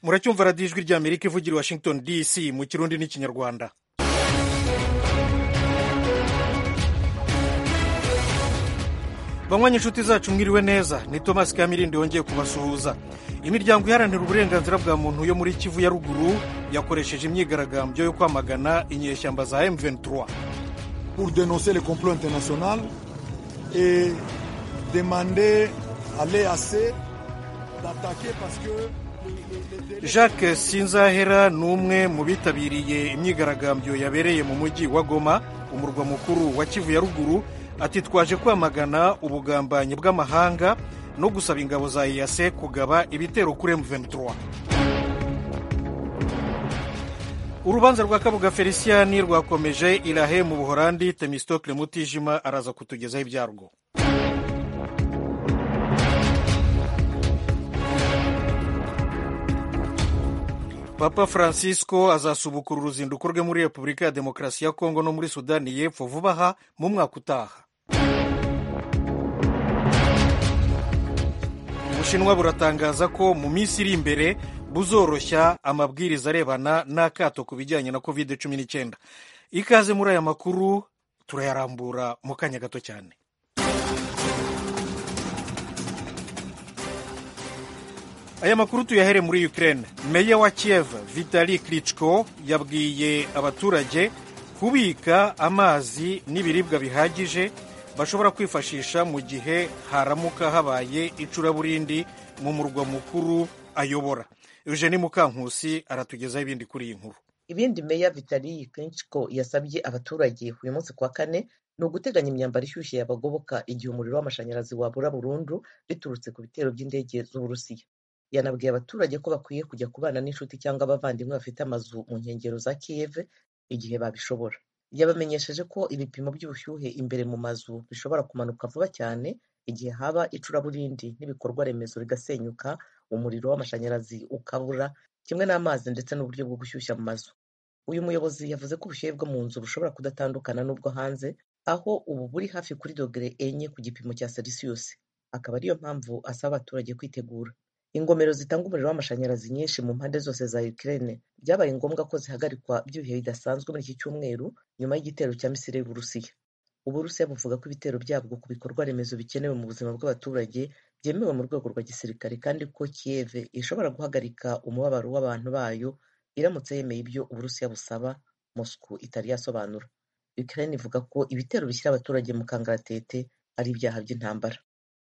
muracyumva radiyo ijwi ry'amerika ivugira i washington dc mu kirundi n'ikinyarwanda. banywanyi inshuti zacu mwiriwe neza, ni Thomas Kamirindi wongeye kubasuhuza. Imiryango iharanira uburenganzira bwa muntu yo muri Kivu ya ruguru yakoresheje imyigaragambyo yo kwamagana inyeshyamba za M23 pour dénoncer le complot international et demander à l'EAC d'attaquer parce que Jacques Sinzahera ni umwe mu bitabiriye imyigaragambyo yabereye mu mujyi wa Goma, umurwa mukuru wa Kivu ya ruguru. Ati twaje kwamagana ubugambanyi bw'amahanga no gusaba ingabo za EAC kugaba ibitero kuri M23. Urubanza rwa Kabuga Feliciani rwakomeje Irahe mu Buholandi. Temistocle Mutijima araza kutugezaho ibyarwo. Papa Francisco azasubukura uruzinduko rwe muri Repubulika ya Demokarasi ya Kongo no muri Sudani y'Epfo vuba aha mu mwaka utaha. Ubushinwa buratangaza ko mu minsi iri imbere buzoroshya amabwiriza arebana n'akato ku bijyanye na COVID-19. Ikaze muri aya makuru, turayarambura mu kanya gato cyane. Aya makuru tuyahere muri Ukraine. Meya wa Kiev Vitali Klitschko yabwiye abaturage kubika amazi n'ibiribwa bihagije bashobora kwifashisha mu gihe haramuka habaye icuraburindi mu murwa mukuru ayobora. Eugenie Mukankusi aratugezaho ibindi kuri iyi nkuru. Ibindi Meya Vitali Klitschko yasabye abaturage uyu munsi kwa kane ni uguteganya imyambaro ishyushye yabagoboka igihe umuriro w'amashanyarazi wabura burundu biturutse ku bitero by'indege z'Uburusiya. Yanabwiye abaturage ko bakwiye kujya kubana n'inshuti cyangwa abavandimwe bafite amazu mu nkengero za Kiev igihe babishobora. Yabamenyesheje ko ibipimo by'ubushyuhe imbere mu mazu bishobora kumanuka vuba cyane igihe haba icuraburindi n'ibikorwa remezo bigasenyuka, umuriro w'amashanyarazi ukabura, kimwe n'amazi ndetse n'uburyo bwo gushyushya mu mazu. Uyu muyobozi yavuze ko ubushyuhe bwo mu nzu bushobora kudatandukana n'ubwo hanze, aho ubu buri hafi kuri dogere 4 ku gipimo cya Celsius. Akaba ariyo mpamvu asaba abaturage kwitegura. Ingomero zitanga umuriro w'amashanyarazi nyinshi mu mpande zose za Ukraine byabaye ngombwa ko zihagarikwa by'ibihe bidasanzwe muri iki cyumweru nyuma y'igitero cya Misiri y'Uburusiya. Uburusiya buvuga ko ibitero byabwo ku bikorwa remezo bikenewe mu buzima bw'abaturage byemewe mu rwego rwa gisirikare kandi ko Kiev ishobora guhagarika umubabaro w'abantu bayo iramutse yemeye ibyo Uburusiya busaba Moscow itari yasobanura. Ukraine ivuga ko ibitero bishyira abaturage mu kangaratete ari ibyaha by'intambara.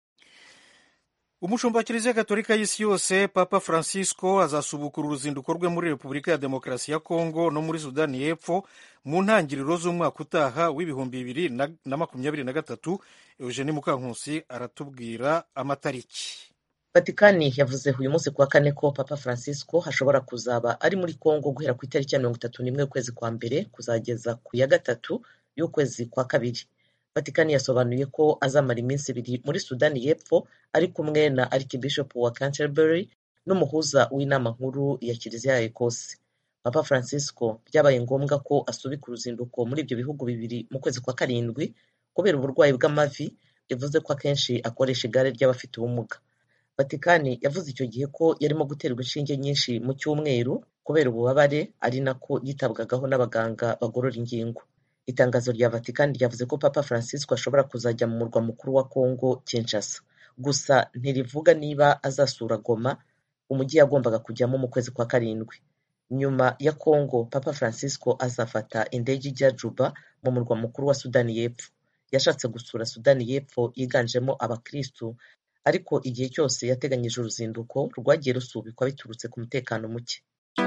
Umushumba wa Kiliziya Gatolika y'isi yose Papa Francisco azasubukura uruzinduko rwe muri Repubulika ya Demokarasi ya Kongo no muri Sudani y'Epfo mu ntangiriro z'umwaka utaha w'ibihumbi 2023. Eugenie Mukankusi aratubwira amatariki. Vatikani yavuze uyu munsi kuwa kane ko Papa Francisco hashobora kuzaba ari muri Kongo guhera ku itariki ya 31 y'ukwezi kwa mbere kuzageza ku ya 3 y'ukwezi kwa kabiri. Vatikani yasobanuye ko azamara iminsi 2 muri Sudani y'Epfo ari kumwe na Archbishop wa Canterbury n'umuhuza w'inama nkuru ya Kiliziya ya Ekose. Papa Francisco byabaye ngombwa ko asubika uruzinduko muri ibyo bihugu bibiri mu kwezi kwa karindwi kubera uburwayi bw'amavi, bivuze ko akenshi akoresha igare ry'abafite ubumuga. Vatikani yavuze icyo gihe ko yarimo guterwa inshinge nyinshi mu cyumweru kubera ububabare, ari nako yitabwagaho n'abaganga bagorora ingingo. Itangazo rya Vatikani ryavuze ko Papa Francisco ashobora kuzajya mu murwa mukuru wa Kongo Kinshasa, gusa ntirivuga niba azasura Goma, umujyi yagombaga kujyamo mu kwezi kwa karindwi. Nyuma ya Kongo, Papa Francisco azafata indege ijya Juba mu murwa mukuru wa Sudani y'Epfo. Yashatse gusura Sudani y'Epfo yiganjemo abakristu, ariko igihe cyose yateganyije uruzinduko rwagiye rusubikwa biturutse ku mutekano muke.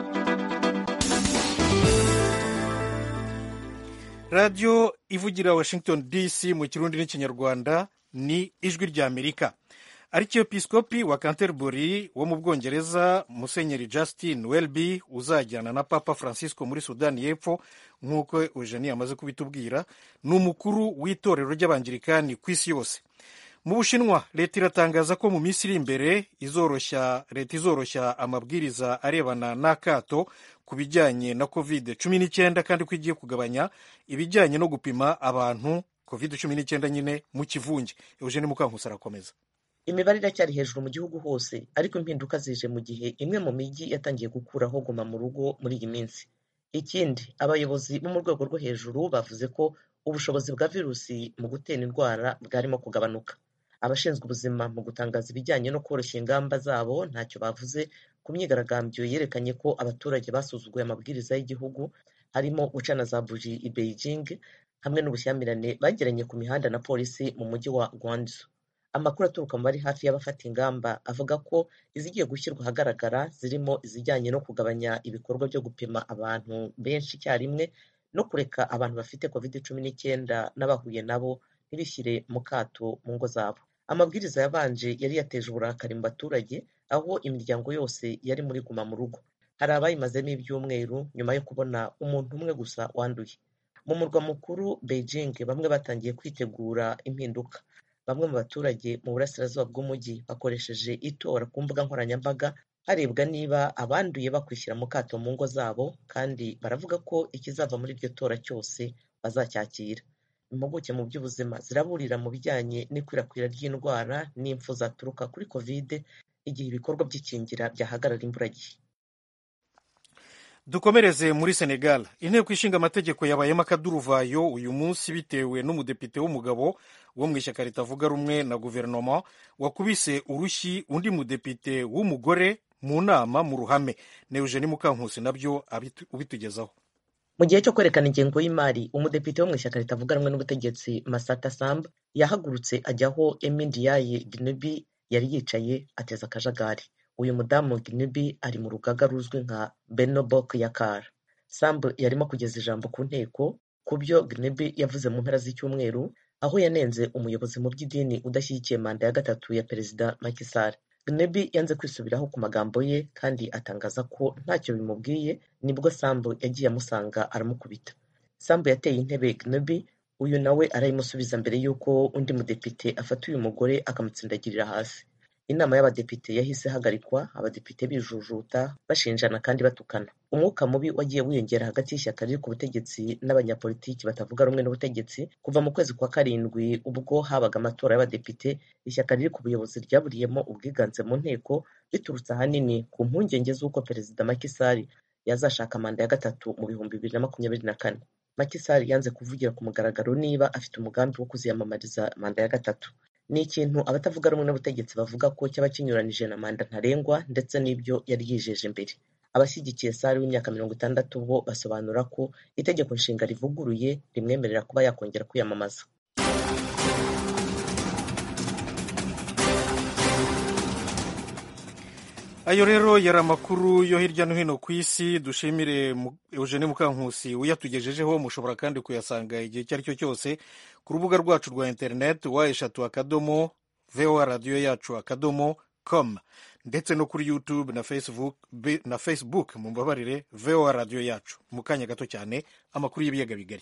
Radio ivugira Washington DC mu kirundi n'ikinyarwanda ni ijwi rya Amerika. Archiepiscopi wa Canterbury wo mu Bwongereza Musenyeri Justin Welby uzajyana na Papa Francisco muri Sudani y'Epfo nk'uko Eugenie amaze kubitubwira, ni umukuru w'itorero ry'Abangirikani ku isi yose. Mu Bushinwa leta iratangaza ko mu minsi iri imbere leta izoroshya amabwiriza arebana n'akato ku bijyanye na COVID-19 kandi ko igiye kugabanya ibijyanye no gupima abantu COVID-19 nyine mu kivunge. Eugenie Mukankusi arakomeza. Imibare iracyari hejuru mu gihugu hose, ariko impinduka zije mu gihe imwe mu mijyi yatangiye gukuraho guma mu rugo muri iyi minsi. Ikindi, abayobozi bo mu rwego rwo hejuru bavuze ko ubushobozi bwa virusi mu gutera indwara bwarimo kugabanuka. Abashinzwe ubuzima mu gutangaza ibijyanye no koroshya ingamba zabo ntacyo bavuze ku myigaragambyo yerekanye ko abaturage basuzuguye amabwiriza y'igihugu, harimo gucana za buji i Beijing hamwe n'ubushyamirane bagiranye ku mihanda na polisi mu mujyi wa Guangzhou. Amakuru aturuka mu bari hafi y'abafata ingamba avuga ko izigiye gushyirwa ahagaragara zirimo izijyanye no kugabanya ibikorwa byo gupima abantu benshi icyarimwe no kureka abantu bafite COVID-19 n'abahuye nabo ntibishyire mu kato mu ngo zabo. Amabwiriza yabanje yari yateje uburakari mu baturage, aho imiryango yose yari muri guma mu rugo. Hari abayimazemo ibyumweru nyuma yo kubona umuntu umwe gusa wanduye. Mu murwa mukuru Beijing bamwe batangiye kwitegura impinduka. Bamwe mu baturage mu burasirazuba bw'umujyi bakoresheje itora ku mbuga nkoranyambaga harebwa niba abanduye bakwishyira mu kato mu ngo zabo, kandi baravuga ko ikizava muri iryo tora cyose bazacyakira. Impuguke mu by'ubuzima ziraburira mu bijyanye n'ikwirakwira ry'indwara n'impfu zaturuka kuri COVID igihe ibikorwa by'ikingira byahagarara imburagihe. Dukomereze muri Senegal. Inteko ishinga amategeko yabayemo akaduruvayo uyu munsi bitewe n'umudepite w'umugabo wo mu ishyaka ritavuga rumwe na guverinoma wakubise urushyi undi mudepite w'umugore mu nama mu ruhame. Ne Eugenie Mukankusi nabyo ubitugezaho. Mu gihe cyo kwerekana ingengo y'imari, umudepite wo mu ishyaka ritavuga rumwe n'ubutegetsi Massata Samb yahagurutse ajyaho Emi Ndiaye Gnubi yari yicaye ateza akajagari. Uyu mudamu Gnubi ari mu rugaga ruzwi nka Benno Bokk Yakaar. Samb yarimo kugeza ijambo ku nteko ku byo Gnubi yavuze mu mpera z'icyumweru, aho yanenze umuyobozi mu by'idini udashyigikiye manda ya gatatu ya perezida Macky Sall. Gnubi yanze kwisubiraho ku magambo ye kandi atangaza ko ntacyo bimubwiye, nibwo Samb yagiye amusanga aramukubita. Samb yateye intebe Gnubi, uyu nawe arayimusubiza mbere y'uko undi mudepite afata uyu mugore akamutsindagirira hasi. Inama y'abadepite yahise hagarikwa, abadepite bijujuta bashinjana kandi batukana. Umwuka mubi wagiye wiyongera hagati y'ishyaka riri ku butegetsi n'abanyapolitiki batavuga rumwe n'ubutegetsi kuva mu kwezi kwa karindwi ubwo habaga amatora y'abadepite. Ishyaka riri ku buyobozi ryaburiyemo ubwiganze mu nteko biturutse ahanini ku mpungenge z'uko perezida Macky Sall yazashaka manda ya gatatu mu 2024. Macky Sall yanze kuvugira ku mugaragaro niba afite umugambi wo kuziyamamariza manda ya gatatu. Ni ikintu abatavuga rumwe n'ubutegetsi bavuga ko cyaba kinyuranije na manda ntarengwa ndetse n'ibyo yari yijeje mbere. Abashyigikiye Sall w'imyaka 60 bo basobanura ko itegeko nshinga rivuguruye rimwemerera kuba yakongera kwiyamamaza. Ayo rero yari amakuru yo hirya no hino ku isi. Dushimire Eugenie Mukankusi uyatugejejeho. Mushobora kandi kuyasanga igihe icyo ari cyo cyose ku rubuga rwacu rwa internet wa@radio-yacu.com ndetse no kuri YouTube na Facebook mumbabarire VOA Radio Yacu. Mu kanya gato cyane amakuru y'ibiyaga bigari.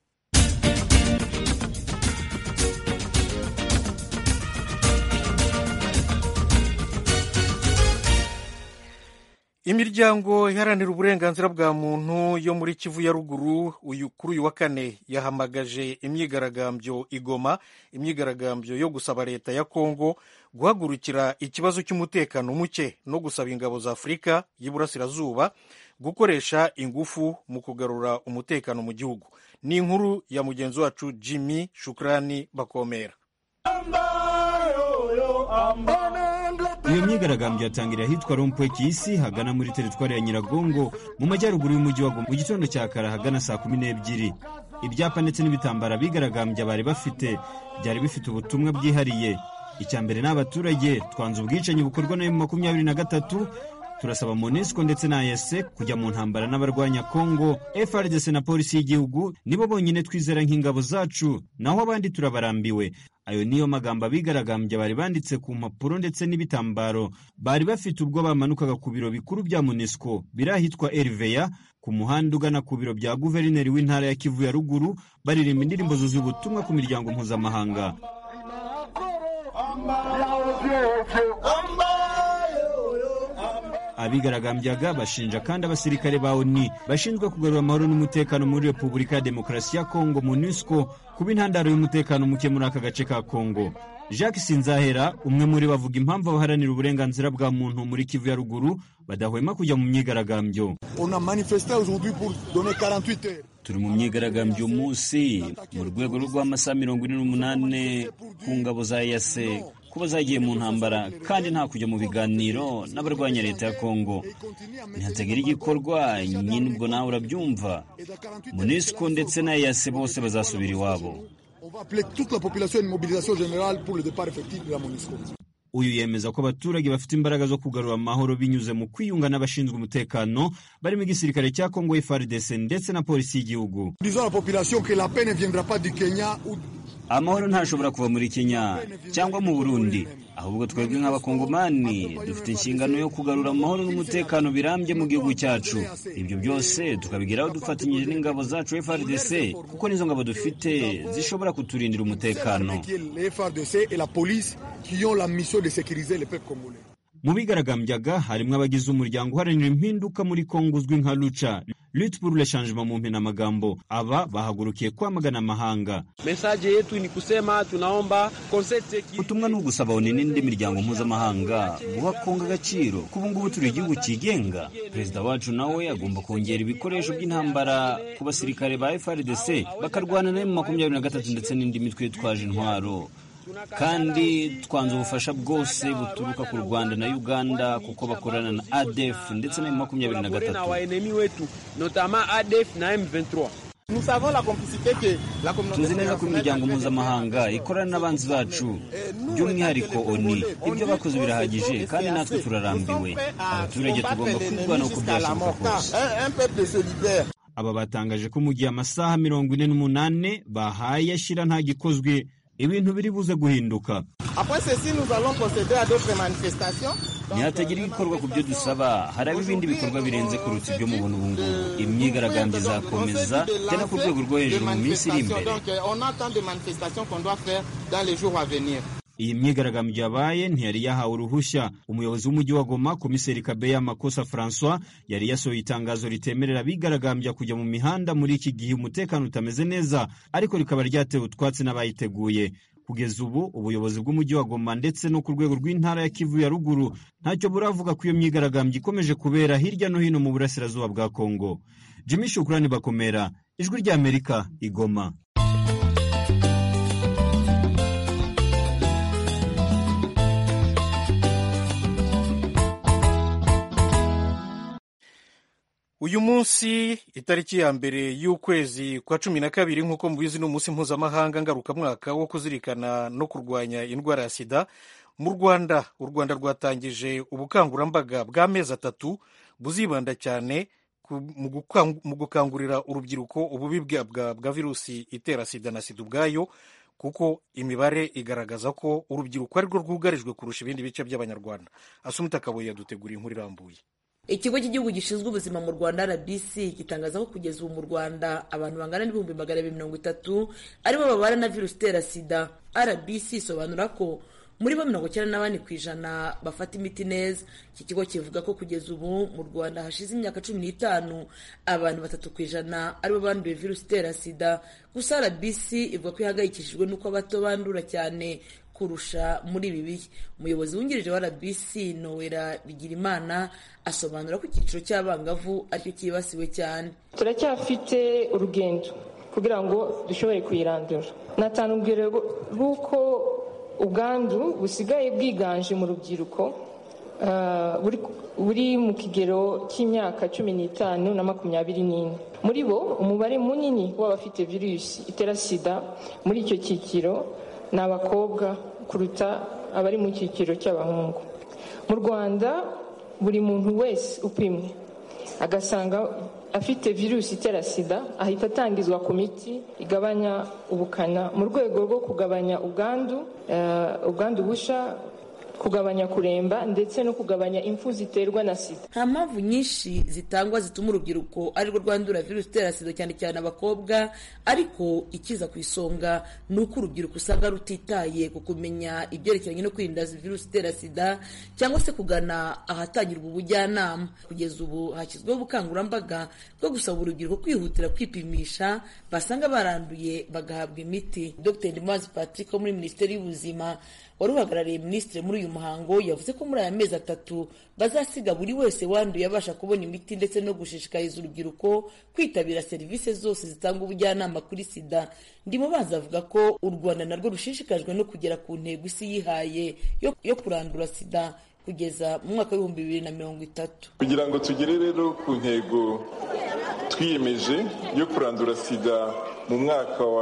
Imiryango iharanira uburenganzira bwa muntu yo muri Kivu ya ruguru kuri uyu wa kane yahamagaje imyigaragambyo i Goma, imyigaragambyo yo gusaba leta ya Kongo guhagurukira ikibazo cy'umutekano muke no gusaba ingabo za Afurika y'Iburasirazuba gukoresha ingufu mu kugarura umutekano mu gihugu. Ni inkuru ya mugenzi wacu Jimmy Shukrani Bakomera. Iyo myigaragambyo yatangira ahitwa Rompwe Kisi hagana muri teritwari ya Nyiragongo mu majyaruguru y'umujyi wa Goma mu gitondo cya kare hagana saa 12. Ibyapa ndetse n'ibitambara bigaragambya bari bafite byari bifite ubutumwa bwihariye. Icya mbere n'abaturage twanze ubwicanyi bukorwa na M23, turasaba MONUSCO ndetse na EAC kujya mu ntambara n'abarwanya Kongo. FARDC na polisi y'igihugu nibo bonyine twizera nk'ingabo zacu, naho abandi turabarambiwe. Ayo niyo magambo abigaragambya bari banditse ku mpapuro ndetse n'ibitambaro bari bafite ubwo bamanukaga ku biro bikuru bya MONUSCO birahitwa Elveya ku muhanda ugana ku biro bya guverineri w'intara ya Kivu ya ruguru, baririmba indirimbo zuzuye ubutumwa ku miryango mpuzamahanga. Abigaragambyaga bashinja kandi abasirikare ba ONU bashinzwe kugarura amahoro n'umutekano muri Repubulika ya Demokarasi ya Kongo MONUSCO kuba intandaro y'umutekano muke muri aka gace ka Kongo. Jacques Sinzahera, umwe muri bavuga impamvu abaharanira uburenganzira bwa muntu muri Kivu ya ruguru badahwema kujya mu myigaragambyo. Turi mu myigaragambyo umunsi mu rwego rw'amasaha 48 ku ngabo za EAC kuba zagiye mu ntambara kandi nta kujya mu biganiro n'abarwanya leta ya Kongo. Ntihatagira igikorwa nyine ubwo nawe urabyumva. MONUSCO ndetse na EAC bose bazasubira iwabo. Uyu yemeza ko abaturage bafite imbaraga zo kugarura amahoro binyuze mu kwiyunga n'abashinzwe umutekano barimo igisirikare cya Kongo FARDC ndetse na polisi y'igihugu. Amahoro ntashobora kuva muri Kenya cyangwa mu Burundi, ahubwo twebwe nk'abakongomani dufite inshingano yo kugarura amahoro n'umutekano birambye mu gihugu cyacu. Ibyo byose tukabigeraho dufatanyije n'ingabo zacu FARDC kuko nizo ngabo dufite zishobora kuturindira umutekano. Mu bigaragambyaga harimo abagize umuryango uharanira impinduka muri Kongo uzwi nka Lucha, Lutte pour le changement mu mpinamagambo. Aba bahagurukiye kwamagana amahanga. Message yetu ni kusema tunaomba ubutumwa no gusaba ONU n'indi miryango mpuzamahanga guha Kongo agaciro kubu ngubu turi igihugu cyigenga. Perezida wacu nawe agomba kongera ibikoresho by'intambara ku basirikare ba FARDC bakarwana na M23 ndetse n'indi mitwe yitwaje intwaro. Kandi twanze ubufasha bwose buturuka ku Rwanda na Uganda kuko bakorana na ADF ndetse na M23. Tuzi neza ko imiryango mpuzamahanga ikorana n'abanzi bacu by'umwihariko ONU. Ibyo bakoze birahagije kandi natwe turarambiwe. Abaturage tugomba kwirwanaho uko byashoboka kose. Aba batangaje ko mu gihe amasaha 48 bahaye ashyira nta gikozwe ibintu biri buze guhinduka. Ntihatagira igikorwa ku byo dusaba, haraba ibindi bikorwa birenze kuruta ibyo mubona ubu ngubu. Imyigaragambyo izakomeza tena ku rwego rwo hejuru mu minsi iri imbere. Iyi myigaragambyo yabaye ntiyari yahawe uruhushya. Umuyobozi w'umujyi wa Goma, Komiseri Kabeya Makosa François, yari yasohoye itangazo ritemerera abigaragambya kujya mu mihanda muri iki gihe umutekano utameze neza, ariko rikaba ryatewe utwatsi n'abayiteguye. Kugeza ubu ubuyobozi bw'umujyi wa Goma ndetse no ku rwego rw'intara ya Kivu ya ruguru ntacyo buravuga ko iyo myigaragambyo ikomeje kubera hirya no hino mu burasirazuba bwa Kongo. Jimmy Shukrani Bakomera, Ijwi ry'Amerika, Igoma. Uyu munsi itariki ya mbere y'ukwezi kwa 12 nk'uko mubizi n'umunsi mpuzamahanga ngarukamwaka wo kuzirikana no kurwanya indwara ya sida. Mu Rwanda, u Rwanda rwatangije ubukangurambaga bw'amezi 3 buzibanda cyane mu gukangurira urubyiruko ububi bwa virusi itera sida na sida ubwayo, kuko imibare igaragaza ko urubyiruko ari rwo rwugarijwe kurusha ibindi bice by'Abanyarwanda. Asumita Kaboyi yaduteguriye inkuru irambuye. Ikigo cy'igihugu gishinzwe ubuzima mu Rwanda RBC gitangaza ko kugeza ubu mu Rwanda abantu bangana n'ibihumbi 230 aribo babana na virusi itera sida. RBC isobanura ko muri bo 94% bafata imiti neza. Iki kigo kivuga ko kugeza ubu mu Rwanda hashize imyaka 15 abantu 3% aribo banduye virusi itera sida. Gusa RBC ivuga ko ihagayikishijwe n'uko abato bandura cyane kurusha muri ibi bihe. Umuyobozi wungirije wa RBC Noella Bigirimana asobanura ko icyiciro cy'abangavu aricyo kibasiwe cyane. Turacyafite urugendo kugira ngo dushobore kwirandura. Natanubwira ruko ubwandu busigaye bwiganje mu rubyiruko buri mu kigero cy'imyaka 15 na 24. Muri bo umubare munini w'abafite virusi itera sida muri icyo cyiciro ni abakobwa kuruta abari mu cyiciro cy'abahungu. Mu Rwanda buri muntu wese upimwe agasanga afite virusi itera sida ahita atangizwa ku miti igabanya ubukana mu rwego rwo kugabanya ubwandu busha kugabanya kuremba ndetse no kugabanya impfu ziterwa na sida. Nta mpamvu nyinshi zitangwa zituma urubyiruko arirwo rwandura virusi itera sida, cyane cyane abakobwa, ariko ikiza ku isonga ni uko urubyiruko usanga rutitaye ku kumenya ibyerekeranye no kwirinda virusi itera sida cyangwa se kugana ahatangirwa ubujyanama. Kugeza ubu hashyizweho ubukangurambaga bwo gusaba urubyiruko kwihutira kwipimisha basanga baranduye bagahabwa imiti. Dr. Ndimubanzi Patrick wo muri Minisiteri y'Ubuzima wari uhagarariye minisitiri muri uyu muhango yavuze ko muri aya mezi 3 bazasiga buri wese wanduye abasha kubona imiti ndetse no gushishikariza urubyiruko kwitabira serivisi zose zitanga ubujyanama kuri sida. Ndimubanzi avuga ko u Rwanda narwo rushishikajwe no kugera ku ntego isi yihaye yo kurandura sida kugeza mu mwaka wa 2030. Kugira ngo tugere rero ku ntego twiyemeje yo kurandura sida mu mwaka wa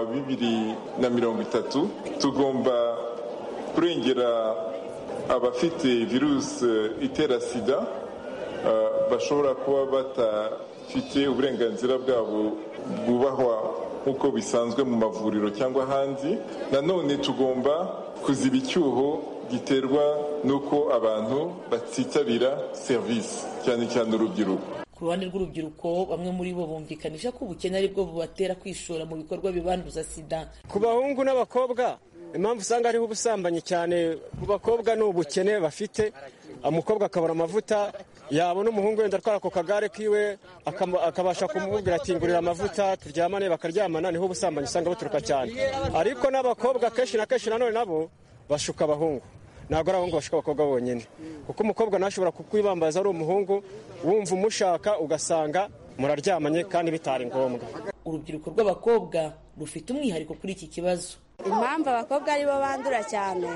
2030, tugomba kurengera abafite virusi itera sida bashobora kuba batafite uburenganzira bwabo bwubahwa nk'uko bisanzwe mu mavuriro cyangwa ahandi. Nanone tugomba kuziba icyuho giterwa n'uko abantu batitabira serivisi, cyane cyane urubyiruko. Ku ruhande rw'urubyiruko bamwe muri bo bumvikanisha ko ubukene ari bwo bubatera kwishora mu bikorwa bibanduza sida. Ku bahungu n'abakobwa impamvu usanga hariho ubusambanyi cyane ku bakobwa ni ubukene bafite. Umukobwa akabura amavuta, yabona umuhungu wenda atwara ku kagare kiwe akabasha kumubwira ati ngurira amavuta turyamane, bakaryamana, niho ubusambanyi usanga buturuka cyane. Ariko n'abakobwa kenshi na kenshi nanone nabo bashuka abahungu, ntabwo ari abahungu bashuka abakobwa bonyine, kuko umukobwa ntashobora kukwibambaza ari umuhungu, wumva umushaka ugasanga muraryamanye kandi bitari ngombwa. Urubyiruko rw'abakobwa rufite umwihariko kuri iki kibazo. Impamvu abakobwa aribo bandura cyane,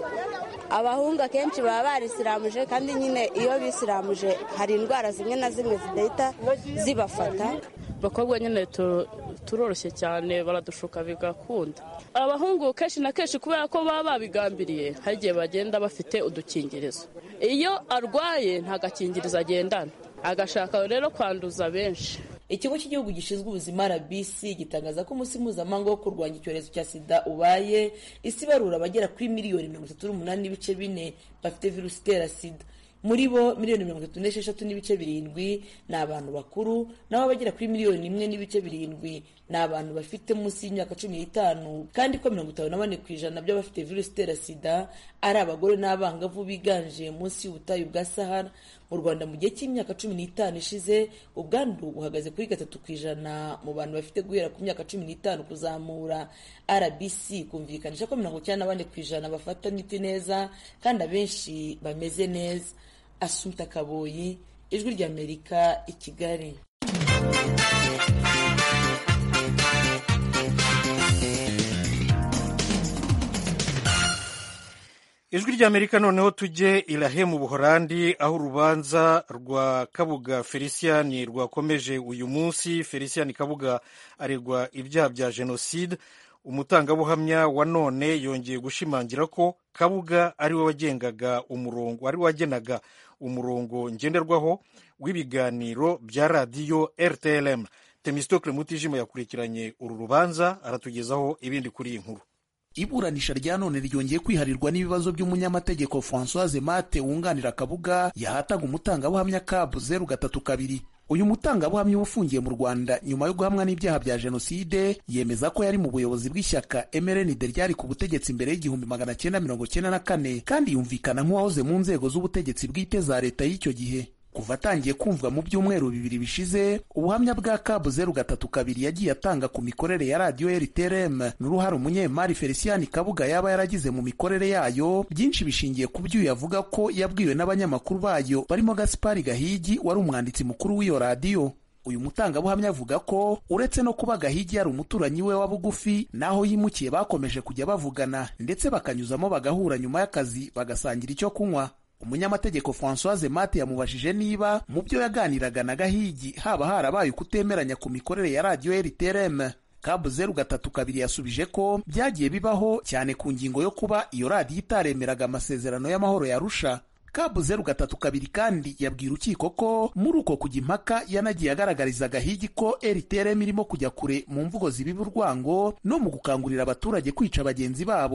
abahungu akenshi baba barisiramuje, kandi nyine iyo bisiramuje hari indwara zimwe na zimwe zidahita zibafata. Abakobwa nyine turoroshye cyane, baradushuka bigakunda. Abahungu kenshi na kenshi kubera ko baba babigambiriye, hari igihe bagenda bafite udukingirizo. Iyo arwaye nta gakingirizo agendana, agashaka rero kwanduza benshi. Ikigo cy'igihugu gishinzwe ubuzima RBC gitangaza ko umunsi mpuzamahanga wo kurwanya icyorezo cya sida ubaye, isi barura abagera kuri miliyoni 38.4 bafite virusi itera sida. Muri bo miliyoni 36.7 ni abantu bakuru, naho abagera kuri miliyoni 1.7 ni abantu bafite munsi y'imyaka 15, kandi ko 54% by'abafite virusi itera sida ari abagore n'abangavu biganje munsi y'ubutayu bwa Sahara. Mu Rwanda mu gihe cy'imyaka 15 ishize ubwandu buhagaze kuri 3% mu bantu bafite guhera ku myaka 15 kuzamura. RBC kumvikanisha ko 94% bafata imiti neza kandi abenshi bameze neza. Assumpta Kaboyi, Ijwi ry'Amerika, i Kigali. Ijwi ry'Amerika noneho tujye Irahe mu Buholandi, aho urubanza rwa Kabuga Felicien rwakomeje uyu munsi. Felicien Kabuga aregwa ibyaha bya jenoside. Umutangabuhamya wa none yongeye gushimangira ko Kabuga ari we wagenaga umurongo ngenderwaho w'ibiganiro bya radiyo RTLM. Temistocle Mutijima yakurikiranye uru rubanza, aratugezaho ibindi kuri iyi nkuru. Iburanisha rya none ryongeye kwiharirwa n'ibibazo by'umunyamategeko Françoise Mate wunganira Kabuga yahataga umutangabuhamya CAB 032. Uyu mutangabuhamya ufungiye mu Rwanda nyuma yo guhamwa n'ibyaha bya jenoside yemeza ko yari mu buyobozi bw'ishyaka MRND ryari ku butegetsi mbere y'1994, kandi yumvikana nk'uwahoze mu nzego z'ubutegetsi bwite za leta y'icyo gihe. Kuva atangiye kumvwa mu byumweru 2 bishize, ubuhamya bwa CAB 032 yagiye atanga ku mikorere ya radiyo RTLM n'uruhare umunyemari Felicien Kabuga yaba yaragize mu mikorere yayo, byinshi bishingiye ku byo yavuga ko yabwiwe n'abanyamakuru bayo barimo Gaspard Gahigi wari umwanditsi mukuru w'iyo radiyo. Uyu mutangabuhamya avuga ko uretse no kuba Gahigi yari umuturanyi we wa bugufi, naho yimukiye bakomeje kujya bavugana ndetse bakanyuzamo bagahura nyuma y'akazi bagasangira icyo kunywa. Umunyamategeko Françoise Mate yamubajije niba mu byo yaganiraga na Gahigi haba harabaye kutemeranya ku mikorere ya radiyo RTLM. CAB 032 yasubije ko byagiye bibaho, cyane ku ngingo yo kuba iyo radiyo itaremeraga amasezerano y'amahoro ya Arusha. CAB 032 kandi yabwira urukiko ko muri uko kujya impaka yanagiye agaragariza Gahigi ko RTLM irimo kujya kure mu mvugo zibiba urwango no mu gukangurira abaturage kwica bagenzi babo.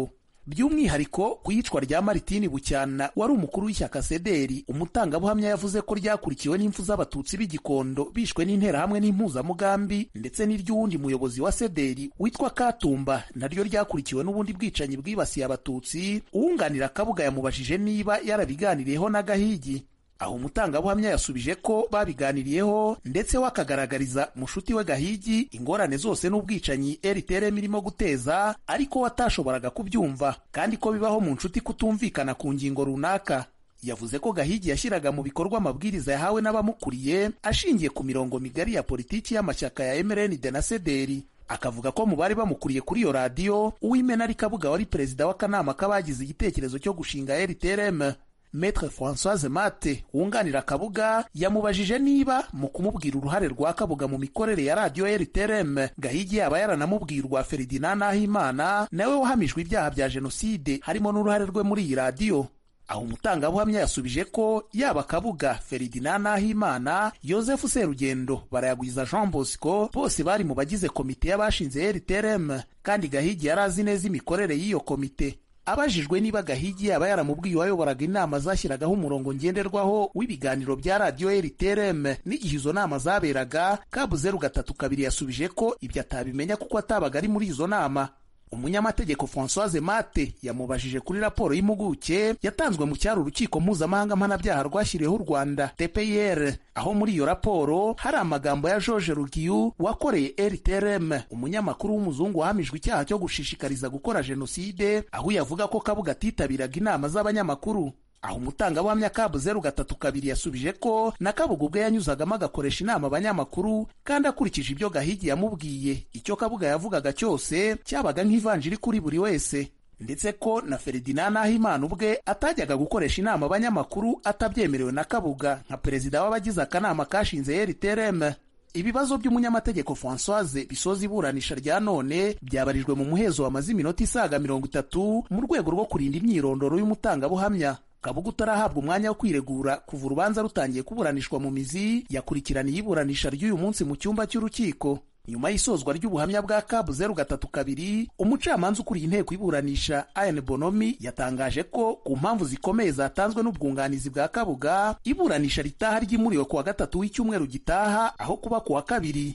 by'umwihariko ku iyicwa rya Martin Bucyana wari umukuru w'ishyaka Sederi. Umutangabuhamya yavuze ko ryakurikiwe n'impfu z'abatutsi b'Igikondo bishwe n'interahamwe n'impuzamugambi, ndetse n'iry'uwundi muyobozi wa Sederi witwa Katumba naryo ryakurikiwe n'ubundi bwicanyi bwibasiye abatutsi. Uwunganira Kabuga yamubajije niba yarabiganiriyeho na Gahigi. Aho umutangabuhamya yasubije ko babiganiriyeho, ndetse wakagaragariza mushuti we Gahigi ingorane zose n'ubwicanyi RTRM irimo guteza, ariko watashoboraga kubyumva, kandi ko bibaho mu nshuti kutumvikana ku ngingo runaka. Yavuze ko Gahigi yashyiraga mu bikorwa amabwiriza yahawe n'abamukuriye ashingiye ku mirongo migari ya politiki y'amashyaka ya MRND na Sederi. Akavuga ko mu bari bamukuriye kuri iyo radiyo, Uwimena ari Kabuga wari perezida w'akanama k'abagize igitekerezo cyo gushinga RTRM. Maître Françoise Mate wunganira Kabuga yamubajije niba mu kumubwira uruhare rwa Kabuga mu mikorere ya radio RTRM Gahigi yaba yaranamubwira urwa Ferdinand Nahimana nawe wahamijwe ibyaha bya jenoside harimo n'uruhare rwe muri iyi radio. Aho umutangabuhamya yasubije ko yaba Kabuga, Ferdinand Nahimana, Joseph Serugendo, Barayagwiza Jean Bosco bose bari mu bagize komite y'abashinze RTRM, kandi Gahigi yarazi neza imikorere y'iyo komite. Abajijwe niba Gahigi yaba yaramubwiye uwayoboraga inama zashyiragaho umurongo ngenderwaho w'ibiganiro bya radio RTRM n'igihe izo nama zaberaga, Kabu 032 yasubije ko ibyo atabimenya kuko atabaga ari muri izo nama. Umunyamategeko Françoise Mate yamubajije kuri raporo y'impuguke yatanzwe mu cyaro urukiko mpuzamahanga mpanabyaha rwashyiriweho u Rwanda TPIR, aho muri iyo raporo hari amagambo ya George Rugiu wakoreye RTRM, umunyamakuru w'umuzungu wahamijwe icyaha cyo gushishikariza gukora jenoside, aho yavuga ko Kabuga atitabiraga inama z'abanyamakuru. Aho umutangabuhamya Kabu 032 yasubije ko na Kabuga ubwe yanyuzagamo agakoresha inama abanyamakuru, kandi akurikije ibyo Gahigi yamubwiye, icyo Kabuga yavugaga cyose cyabaga nk'ivanjiri kuri buri wese, ndetse ko na Ferdinand Nahimana ubwe atajyaga gukoresha inama abanyamakuru atabyemerewe na Kabuga nka perezida w'abagize akanama kashinze RTRM. Ibibazo by'umunyamategeko Françoise bisoza iburanisha rya none byabarijwe mu muhezo wamaze iminota isaga 30 mu rwego rwo kurinda imyirondoro y'umutangabuhamya. Kabuga utarahabwa umwanya wo kwiregura kuva urubanza rutangiye kuburanishwa mu mizi, yakurikiraniye iburanisha ry'uyu munsi mu cyumba cy'urukiko. Nyuma y'isozwa ry'ubuhamya bwa Kabu 032, umucamanza ukuriye inteko iburanisha Ian Bonomi yatangaje ko ku mpamvu zikomeye zatanzwe n'ubwunganizi bwa Kabuga, iburanisha ritaha ryimuriwe kuwa gatatu w'icyumweru gitaha aho kuba kuwa kabiri.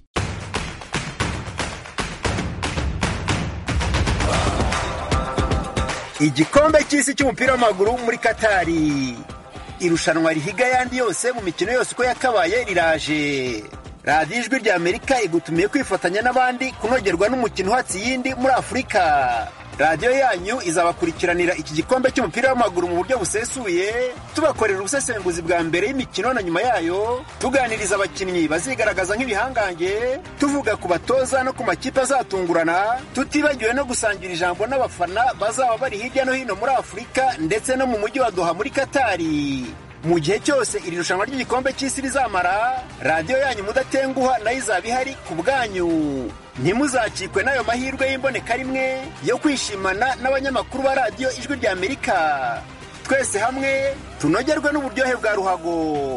Igikombe cy'isi cy'umupira w'amaguru muri Katari, irushanwa rihiga yandi yose mu mikino yose uko yakabaye riraje. Radio Ijwi rya Amerika igutumiye kwifatanya n'abandi kunogerwa n'umukino hatsi yindi muri Afurika. Radio yanyu izabakurikiranira iki gikombe cy'umupira w'amaguru mu buryo busesuye, tubakorera ubusesenguzi bwa mbere y'imikino na nyuma yayo, tuganiriza abakinnyi bazigaragaza nk'ibihangange, tuvuga ku batoza no ku makipe azatungurana, tutibagiwe no gusangira ijambo n'abafana bazaba bari hirya no hino muri Afurika ndetse no mu mujyi wa Doha muri Katari. Mu gihe cyose iri rushanwa ry'igikombe cy'isi rizamara, radio yanyu mudatenguha nayo izaba ihari ku bwanyu. Ntimuzakikwe n'ayo mahirwe y'imboneka rimwe yo kwishimana n'abanyamakuru ba radio Ijwi rya Amerika. Twese hamwe tunogerwe n'uburyohe bwa ruhago.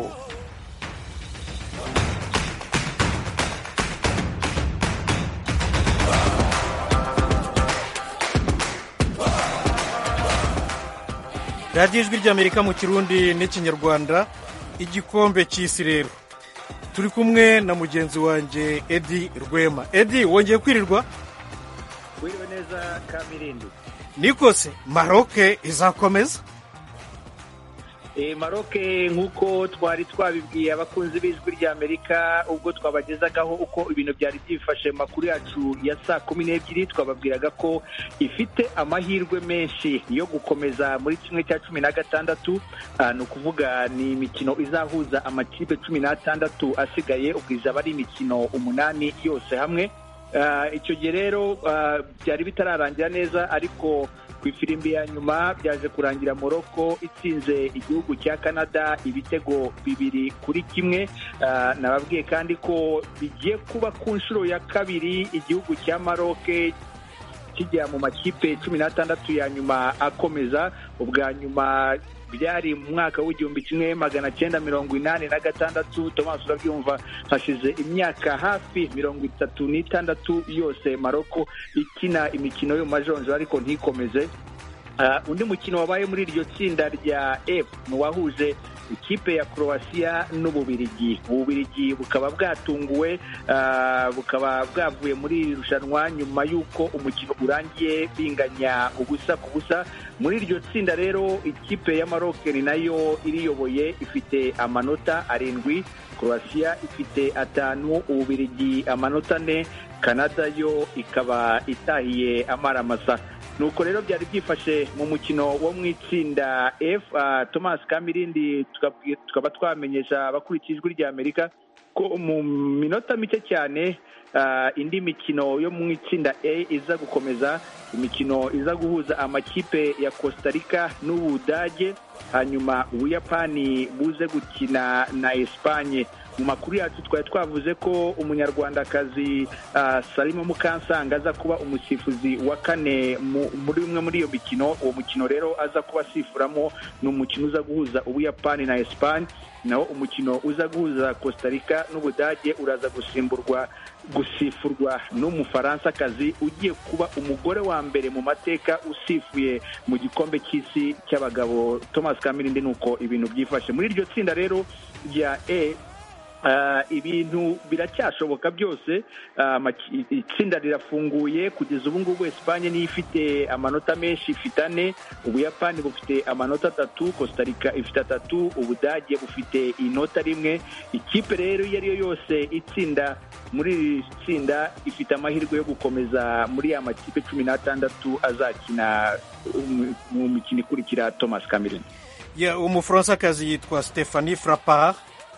Radio Ijwi ry'Amerika mu Kirundi n'Ikinyarwanda, igikombe cy'isi rero. Turi kumwe na mugenzi wanje Edi Rwema. Edi, wongeye kwirirwa? Wiriwe neza Kamirindi. Nikose Maroc izakomeza? Maroc nk'uko twari twabibwiye abakunzi b'Ijwi ry'Amerika ubwo twabagezagaho uko ibintu byari byifashe makuru yacu ya saa 12, twababwiraga ko ifite amahirwe menshi yo gukomeza muri kimwe cya 16, no kuvuga ni imikino izahuza amakipe 16 asigaye, ubwiza bari imikino 8 yose hamwe. Icyo gihe rero byari bitararangira neza, ariko ku ifirimbi ya nyuma byaje kurangira Morocco itsinze igihugu cya Canada ibitego 2-1. Nababwiye kandi ko bigiye kuba ku nshuro ya kabiri igihugu cya Maroc kijya mu makipe 16 ya nyuma akomeza. Ubwa nyuma byari mu mwaka w'1986. Thomas urabyumva, hashize imyaka hafi 36 yose Morocco ikina imikino yo majonjo ariko ntikomeze. undi mukino wabaye muri iryo tsinda rya F ni uwahuje ikipe ya Croatia n'Ububirigi. Ububirigi bukaba bwatunguwe, bukaba bwavuye muri iri rushanwa nyuma y'uko umukino urangiye binganya ubusa ku busa. Muri iryo tsinda rero ikipe ya Maroc ni nayo iriyoboye, ifite amanota 7, Croatia ifite 5, Ububirigi amanota 4, Canada yo ikaba itahiye amaramasa. Nuko rero byari byifashe mu mukino wo mu itsinda F. Thomas Kamirindi tukaba twamenyesha abakurikije ijwi rya Amerika ko mu minota mike cyane indi mikino yo mu itsinda A iza gukomeza, imikino iza guhuza amakipe ya Costa Rica n'Ubudage, hanyuma Ubuyapani buze gukina na Espagne. Mu makuru yacu twari twavuze ko umunyarwandakazi Salima Mukansanga aza kuba umusifuzi wa 4 muri umwe muri iyo mikino. Uwo mukino rero aza kuba asifuramo ni umukino uza guhuza Ubuyapani na Espagne, naho umukino uza guhuza Costa Rica n'Ubudage uraza gusifurwa n'Umufaransa-kazi ugiye kuba umugore wa mbere mu mateka usifuye mu gikombe cy'isi cy'abagabo. Thomas Kamirindi nuko ibintu byifashe muri iryo tsinda rero rya E. Ibintu biracyashoboka byose. Itsinda rirafunguye kugeza ubu ngubu. Espagne niyo ifite amanota menshi, ifite 4, Ubuyapani bufite amanota 3, Costa Rica ifite 3, Ubudage bufite inota 1. Ikipe rero iyo ariyo yose itsinda muri iri tsinda ifite amahirwe yo gukomeza muri ya makipe 16 azakina mu mikino ikurikira. Thomas Cameron, Umufaransa-kazi yitwa Stéphanie Frappard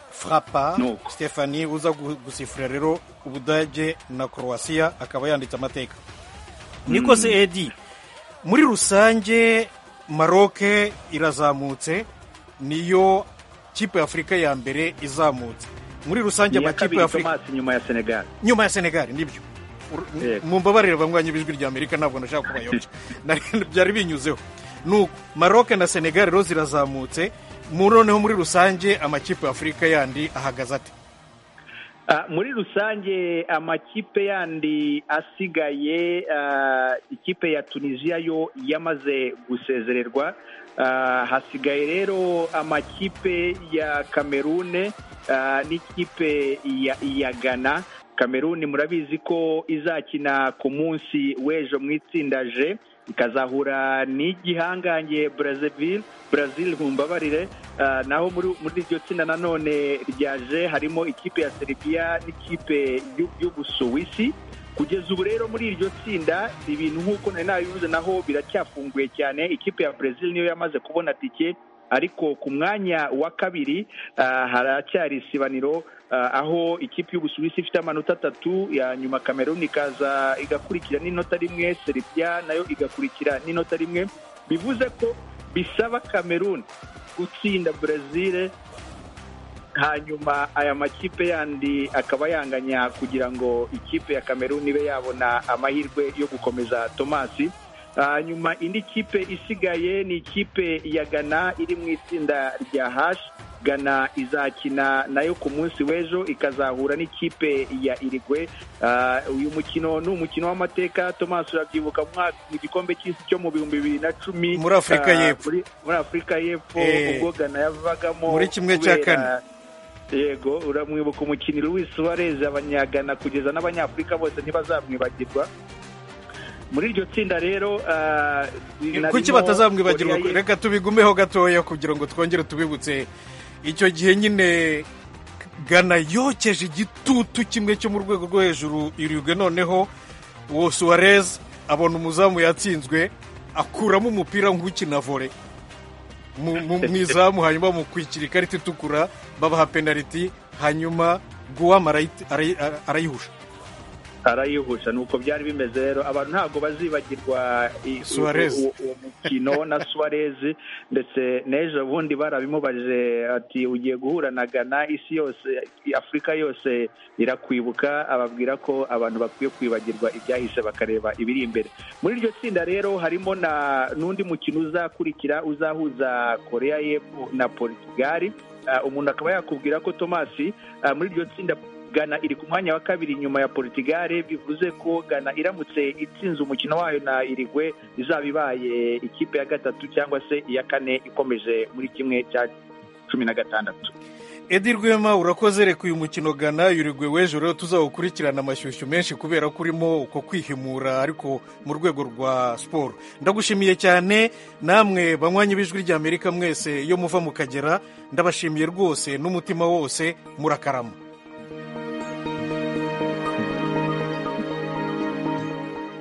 Stephanie uza gusifura rero Ubudage na Croatia, akaba yanditse amateka. Niko se Edi, muri rusange Maroc irazamutse, niyo kipe ya Afurika ya mbere izamutse. Muri rusange amakipe ya Afurika nyuma ya Senegal nibyo. Mumbabarire bamwanye bijwi rya Amerika, ntabwo nashaka kubayobya. Byari binyuzeho. Nuko Maroc na Senegal rero zirazamutse. Noneho muri rusange amakipe ya Afurika yandi ahagaze ate? Muri rusange amakipe yandi asigaye, ikipe ya Tunisia yo yamaze gusezererwa. Hasigaye rero amakipe ya Cameroon n'ikipe ya Ghana. Cameroon murabizi ko izakina ku munsi w'ejo mu itsinda G, ikazahura n'igihangange Brazil mumbabarire. Naho muri iryo tsinda nanone ryaje harimo ikipe ya Serbia n'ikipe y'Ubusuwisi. Kugeza ubu rero muri iryo tsinda ibintu nk'uko nari nabivuze naho biracyafunguye cyane. Ikipe ya Brazil niyo yamaze kubona tike, ariko ku mwanya wa 2 haracyari isibaniro, aho ikipe y'Ubusuwisi ifite amanota 3, ya nyuma Cameroon ikaza igakurikira n'inota 1, Serbia nayo igakurikira n'inota 1. Bivuze ko bisaba Cameroon gutsinda Brazil, hanyuma aya makipe yandi akaba yanganya kugira ngo ikipe ya Cameroon ibe yabona amahirwe yo gukomeza. Tomasi, hanyuma indi kipe isigaye ni ikipe ya Ghana iri mu itsinda rya H. Ghana izakina nayo ku munsi w'ejo, ikazahura n'ikipe ya Uruguay. Uyu mukino ni umukino w'amateka. Thomas, urabyibuka mu gikombe cy'isi cyo mu 2010 muri Afurika y'Epfo, muri Afurika y'Epfo ubwo Ghana yavagamo muri kimwe cya 4. Yego, uramwibuka umukinnyi Luis Suarez. Abanyagana kugeza n'Abanyafurika bose ntibazamwibagirwa. Muri iryo tsinda rero kuki batazamwibagirwa? Reka tubigumeho gatoya kugira ngo twongere tubibutse. Icyo gihe nyine Ghana yokeje igitutu kimwe cyo mu rwego rwo hejuru Uruguay, noneho uwo Suarez abona umuzamu yatsinzwe, akuramo umupira nk'ukina volley mu izamu, hanyuma mu kwikira ikarita itukura babaha penalty, hanyuma Guam arayihusha. Nuko byari bimeze rero. Abantu ntabwo bazibagirwa uwo mukino na Suarez, ndetse n'ejo bundi barabimubajije ati ugiye guhura na Ghana, isi yose, Afurika yose irakwibuka. Ababwira ko abantu bakwiye kwibagirwa ibyahise bakareba ibiri imbere. Muri iryo tsinda rero harimo n'undi mukino uzakurikira uzahuza Korea y'Epfo na Portugal. Umuntu akaba yakubwira ko Thomas, muri iryo tsinda Ghana iri ku mwanya wa kabiri nyuma ya Portugal, bivuze ko Ghana iramutse itsinze umukino wayo na Uruguay izaba ibaye ikipe ya gatatu cyangwa se iya kane ikomeje muri kimwe cya 16. Edi Rwema urakoze. Reka uyu mukino Ghana Uruguay w'ejo rero tuzawukurikirana amashyushyu menshi kubera ko urimo uko kwihimura ariko mu rwego rwa siporo. Ndagushimiye cyane, namwe banywanyi b'Ijwi ry'Amerika mwese iyo muva mu Kagera ndabashimiye rwose n'umutima wose, murakarama.